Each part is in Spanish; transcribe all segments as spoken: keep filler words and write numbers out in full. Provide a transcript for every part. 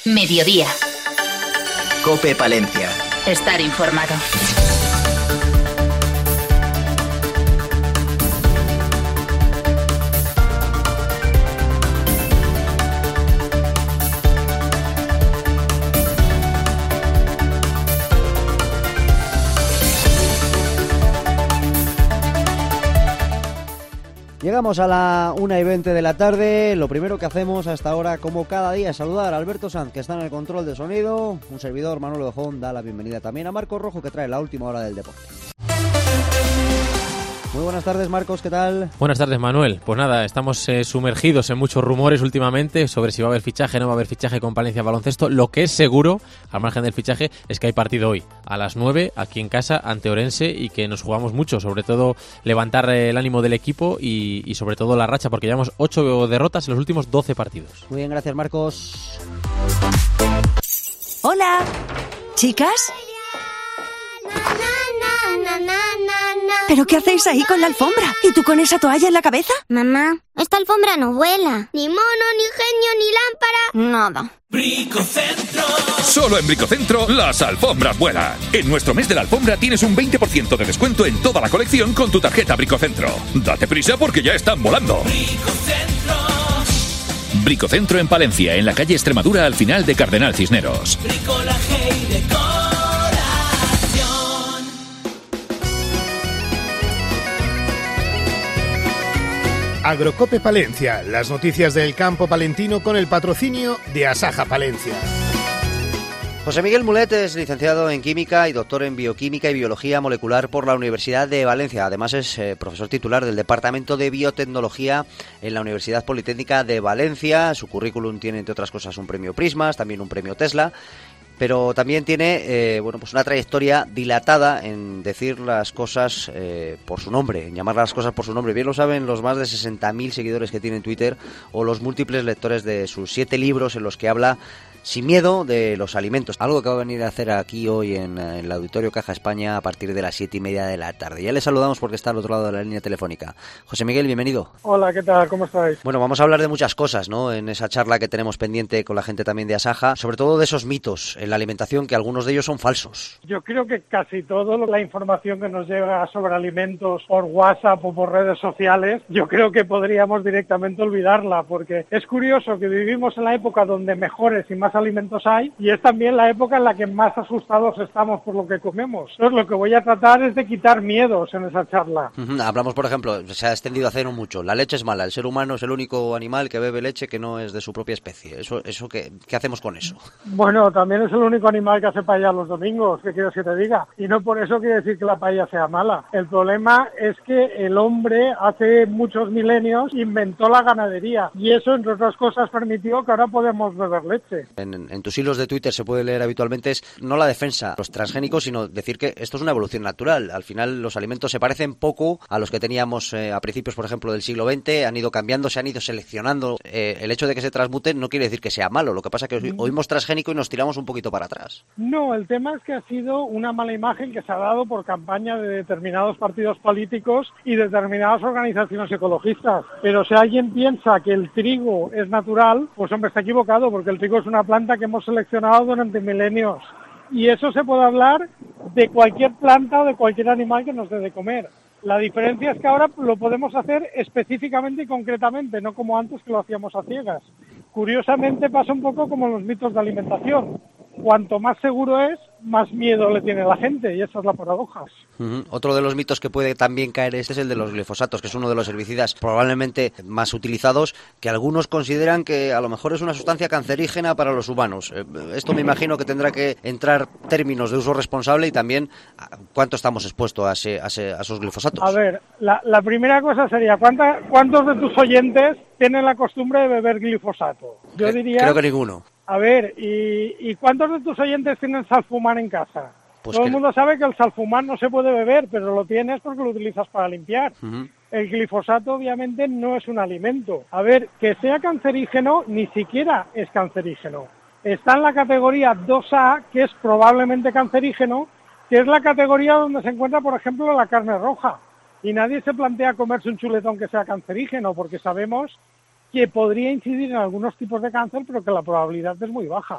Mediodía. COPE Palencia. Estar informado. Llegamos a la una y veinte de la tarde. Lo primero que hacemos hasta ahora, como cada día, es saludar a Alberto Sanz, que está en el control de sonido. Un servidor, Manuel Ojón, da la bienvenida también a Marcos Rojo, que trae la última hora del deporte. Muy buenas tardes, Marcos, ¿qué tal? Buenas tardes, Manuel. Pues nada, estamos eh, sumergidos en muchos rumores últimamente sobre si va a haber fichaje, no va a haber fichaje con Palencia Baloncesto. Lo que es seguro, al margen del fichaje, es que hay partido hoy, a las nueve, aquí en casa, ante Orense, y que nos jugamos mucho, sobre todo levantar eh, el ánimo del equipo y, y sobre todo la racha, porque llevamos ocho derrotas en los últimos doce partidos. Muy bien, gracias, Marcos. Hola, ¿chicas? ¿Pero qué hacéis ahí con la alfombra? ¿Y tú con esa toalla en la cabeza? Mamá, esta alfombra no vuela. Ni mono, ni genio, ni lámpara. Nada. Bricocentro. Solo en Bricocentro las alfombras vuelan. En nuestro mes de la alfombra tienes un veinte por ciento de descuento en toda la colección con tu tarjeta Bricocentro. Date prisa porque ya están volando. Bricocentro. Bricocentro en Palencia, en la calle Extremadura, al final de Cardenal Cisneros. Bricolaje y decoración. Agrocope Palencia, las noticias del campo palentino con el patrocinio de Asaja Palencia. José Miguel Mulet es licenciado en Química y doctor en Bioquímica y Biología Molecular por la Universidad de Valencia. Además es eh, profesor titular del Departamento de Biotecnología en la Universidad Politécnica de Valencia. Su currículum tiene, entre otras cosas, un premio Prismas, también un premio Tesla. Pero también tiene eh, bueno, pues una trayectoria dilatada en decir las cosas eh, por su nombre, en llamar las cosas por su nombre. Bien lo saben los más de sesenta mil seguidores que tiene en Twitter o los múltiples lectores de sus siete libros en los que habla sin miedo de los alimentos. Algo que va a venir a hacer aquí hoy en, en el Auditorio Caja España a partir de las siete y media de la tarde. Ya le saludamos porque está al otro lado de la línea telefónica. José Miguel, bienvenido. Hola, ¿qué tal? ¿Cómo estáis? Bueno, vamos a hablar de muchas cosas, ¿no? En esa charla que tenemos pendiente con la gente también de Asaja, sobre todo de esos mitos en la alimentación, que algunos de ellos son falsos. Yo creo que casi toda la información que nos llega sobre alimentos por WhatsApp o por redes sociales, yo creo que podríamos directamente olvidarla, porque es curioso que vivimos en la época donde mejores y más alimentos hay, y es también la época en la que más asustados estamos por lo que comemos. Entonces lo que voy a tratar es de quitar miedos en esa charla. Uh-huh. Hablamos, por ejemplo, se ha extendido hace no mucho, la leche es mala, el ser humano es el único animal que bebe leche que no es de su propia especie. Eso, eso ¿qué, qué hacemos con eso? Bueno, también es el único animal que hace paella los domingos, ¿qué quieres que te diga? Y no por eso quiere decir que la paella sea mala. El problema es que el hombre hace muchos milenios inventó la ganadería, y eso, entre otras cosas, permitió que ahora podemos beber leche. En, en tus hilos de Twitter se puede leer habitualmente es no la defensa de los transgénicos, sino decir que esto es una evolución natural. Al final los alimentos se parecen poco a los que teníamos eh, a principios, por ejemplo, del siglo veinte, han ido cambiando, se han ido seleccionando. Eh, el hecho de que se transmuten no quiere decir que sea malo, lo que pasa es que oímos transgénico y nos tiramos un poquito para atrás. No, el tema es que ha sido una mala imagen que se ha dado por campaña de determinados partidos políticos y determinadas organizaciones ecologistas. Pero si alguien piensa que el trigo es natural, pues hombre, está equivocado, porque el trigo es una planta que hemos seleccionado durante milenios. Y eso se puede hablar de cualquier planta o de cualquier animal que nos dé de comer. La diferencia es que ahora lo podemos hacer específicamente y concretamente, no como antes que lo hacíamos a ciegas. Curiosamente pasa un poco como los mitos de alimentación. Cuanto más seguro es, más miedo le tiene la gente, y esa es la paradoja. Uh-huh. Otro de los mitos que puede también caer este es el de los glifosatos, que es uno de los herbicidas probablemente más utilizados, que algunos consideran que a lo mejor es una sustancia cancerígena para los humanos. Esto me imagino que tendrá que entrar términos de uso responsable y también cuánto estamos expuestos a, ese, a, ese, a esos glifosatos. A ver, la, la primera cosa sería, ¿cuánta, ¿cuántos de tus oyentes tienen la costumbre de beber glifosato? Yo diría... Creo que ninguno. A ver, ¿y, ¿y cuántos de tus oyentes tienen salfumán en casa? Pues Todo que... el mundo sabe que el salfumán no se puede beber, pero lo tienes porque lo utilizas para limpiar. Uh-huh. El glifosato obviamente no es un alimento. A ver, que sea cancerígeno ni siquiera es cancerígeno. Está en la categoría dos A, que es probablemente cancerígeno, que es la categoría donde se encuentra, por ejemplo, la carne roja. Y nadie se plantea comerse un chuletón que sea cancerígeno, porque sabemos que podría incidir en algunos tipos de cáncer, pero que la probabilidad es muy baja.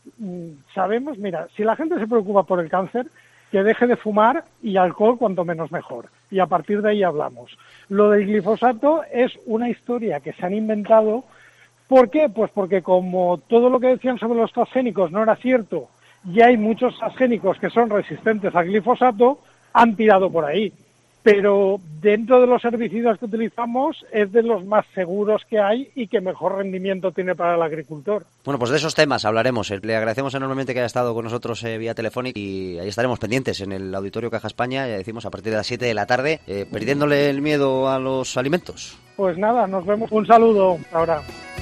sabemos, mira, si la gente se preocupa por el cáncer, que deje de fumar y alcohol cuanto menos mejor. Y a partir de ahí hablamos. Lo del glifosato es una historia que se han inventado. ¿Por qué? Pues porque como todo lo que decían sobre los transgénicos no era cierto, y hay muchos transgénicos que son resistentes al glifosato, han tirado por ahí. Pero dentro de los herbicidas que utilizamos es de los más seguros que hay y que mejor rendimiento tiene para el agricultor. Bueno, pues de esos temas hablaremos. Le agradecemos enormemente que haya estado con nosotros eh, vía telefónica y ahí estaremos pendientes en el Auditorio Caja España, ya decimos, a partir de las siete de la tarde, eh, perdiéndole el miedo a los alimentos. Pues nada, nos vemos. Un saludo. Ahora.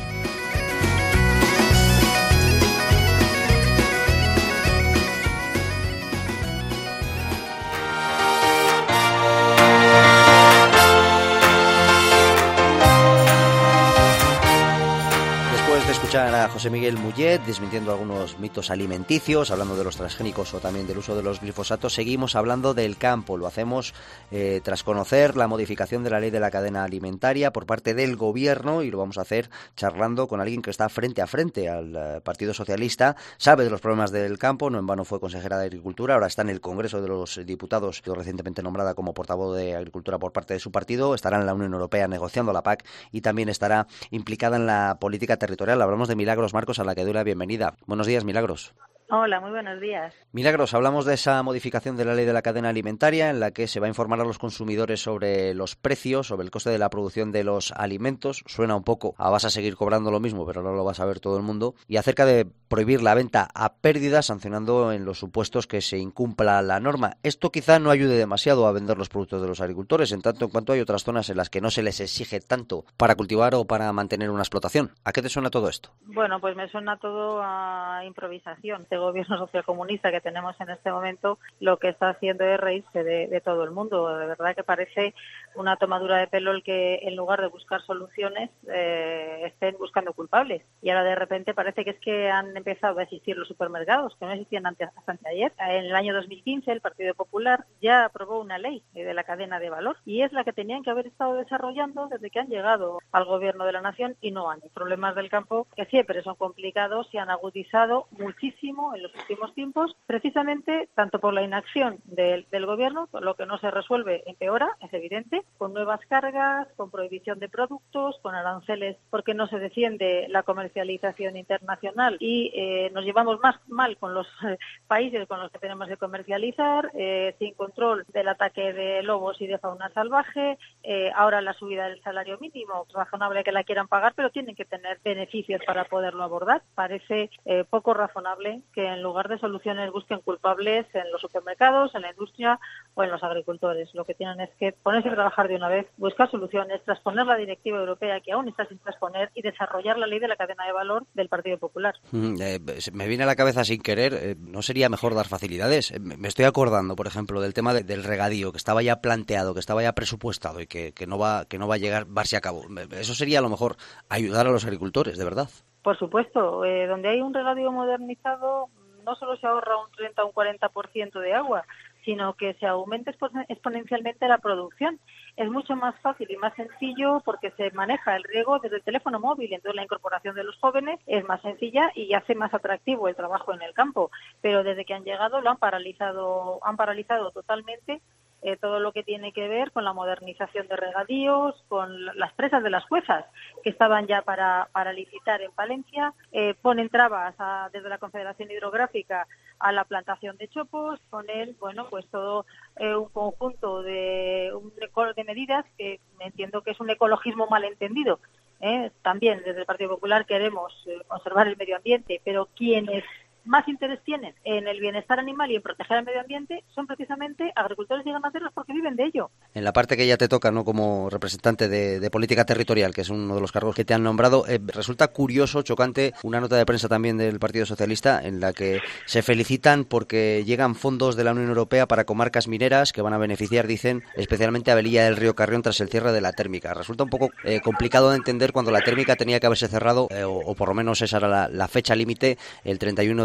A José Miguel Mullet desmintiendo algunos mitos alimenticios, hablando de los transgénicos o también del uso de los glifosatos. Seguimos hablando del campo. Lo hacemos eh, tras conocer la modificación de la ley de la cadena alimentaria por parte del gobierno, y lo vamos a hacer charlando con alguien que está frente a frente al uh, Partido Socialista, sabe de los problemas del campo, no en vano fue consejera de Agricultura, ahora está en el Congreso de los Diputados, recientemente nombrada como portavoz de Agricultura por parte de su partido, estará en la Unión Europea negociando la P A C y también estará implicada en la política territorial. Hablamos de Milagros Marcos, a la que doy la bienvenida. Buenos días, Milagros. Hola, muy buenos días. Milagros, hablamos de esa modificación de la ley de la cadena alimentaria en la que se va a informar a los consumidores sobre los precios, sobre el coste de la producción de los alimentos. Suena un poco a vas a seguir cobrando lo mismo, pero no lo va a saber todo el mundo. Y acerca de prohibir la venta a pérdida, sancionando en los supuestos que se incumpla la norma. Esto quizá no ayude demasiado a vender los productos de los agricultores, en tanto en cuanto hay otras zonas en las que no se les exige tanto para cultivar o para mantener una explotación. ¿A qué te suena todo esto? Bueno, pues me suena todo a improvisación. Este gobierno socialcomunista que tenemos en este momento lo que está haciendo es reírse de, de todo el mundo. De verdad que parece una tomadura de pelo el que en lugar de buscar soluciones eh, estén buscando culpables. Y ahora de repente parece que es que han empezado a existir los supermercados, que no existían antes, hasta anteayer. En el año dos mil quince el Partido Popular ya aprobó una ley de la cadena de valor y es la que tenían que haber estado desarrollando desde que han llegado al gobierno de la nación y no han. Los problemas del campo que siempre son complicados y han agudizado muchísimo en los últimos tiempos, precisamente tanto por la inacción del, del gobierno, lo que no se resuelve empeora, es evidente, con nuevas cargas, con prohibición de productos, con aranceles porque no se defiende la comercialización internacional y eh, nos llevamos más mal con los eh, países con los que tenemos que comercializar, eh, sin control del ataque de lobos y de fauna salvaje, eh, ahora la subida del salario mínimo, razonable que la quieran pagar, pero tienen que tener beneficios para poderlo abordar. Parece eh, poco razonable que en lugar de soluciones busquen culpables en los supermercados, en la industria o en los agricultores. Lo que tienen es que ponerse a trabajar de una vez, buscar soluciones, trasponer la directiva europea que aún está sin trasponer y desarrollar la ley de la cadena de valor del Partido Popular. Mm, eh, me viene a la cabeza sin querer, eh, ¿no sería mejor dar facilidades? Eh, me estoy acordando, por ejemplo, del tema de, del regadío, que estaba ya planteado, que estaba ya presupuestado y que, que no va que no va a llegar darse a cabo. Eso sería a lo mejor ayudar a los agricultores, de verdad. Por supuesto, eh, donde hay un regadío modernizado no solo se ahorra un treinta o un cuarenta por ciento de agua, sino que se aumenta exponencialmente la producción. Es mucho más fácil y más sencillo porque se maneja el riego desde el teléfono móvil, entonces la incorporación de los jóvenes es más sencilla y hace más atractivo el trabajo en el campo. Pero desde que han llegado lo han paralizado, han paralizado totalmente eh, todo lo que tiene que ver con la modernización de regadíos, con las presas de las Juezas, que estaban ya para, para licitar en Palencia, eh, ponen trabas a, desde la Confederación Hidrográfica a la plantación de chopos, con él, bueno, pues todo eh, un conjunto de, un, de medidas que entiendo que es un ecologismo malentendido. ¿eh? También desde el Partido Popular queremos eh, conservar el medio ambiente, pero quienes más interés tienen en el bienestar animal y en proteger el medio ambiente son precisamente agricultores y ganaderos porque viven de ello. En la parte que ya te toca, ¿no?, como representante de, de política territorial, que es uno de los cargos que te han nombrado, eh, resulta curioso, chocante, una nota de prensa también del Partido Socialista en la que se felicitan porque llegan fondos de la Unión Europea para comarcas mineras que van a beneficiar, dicen, especialmente a Velilla del Río Carrión tras el cierre de la térmica. Resulta un poco eh, complicado de entender cuando la térmica tenía que haberse cerrado, eh, o, o por lo menos esa era la, la fecha límite, el treinta y uno de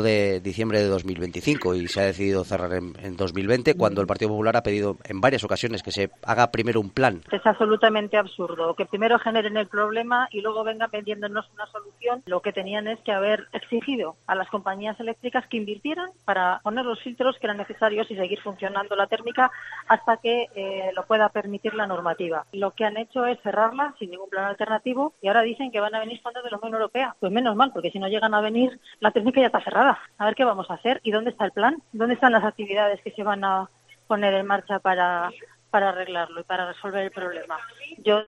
de diciembre de dos mil veinticinco y se ha decidido cerrar en, en dos mil veinte, cuando el Partido Popular ha pedido en varias ocasiones que se haga primero un plan. Es absolutamente absurdo que primero generen el problema y luego vengan vendiéndonos una solución. Lo que tenían es que haber exigido a las compañías eléctricas que invirtieran para poner los filtros que eran necesarios y seguir funcionando la térmica hasta que eh, lo pueda permitir la normativa. Lo que han hecho es cerrarla sin ningún plan alternativo y ahora dicen que van a venir fondos de la Unión Europea. Pues menos mal, porque si no llegan a venir, la térmica ya está cerrada. A ver qué vamos a hacer y dónde está el plan, dónde están las actividades que se van a poner en marcha para, para arreglarlo y para resolver el problema. Yo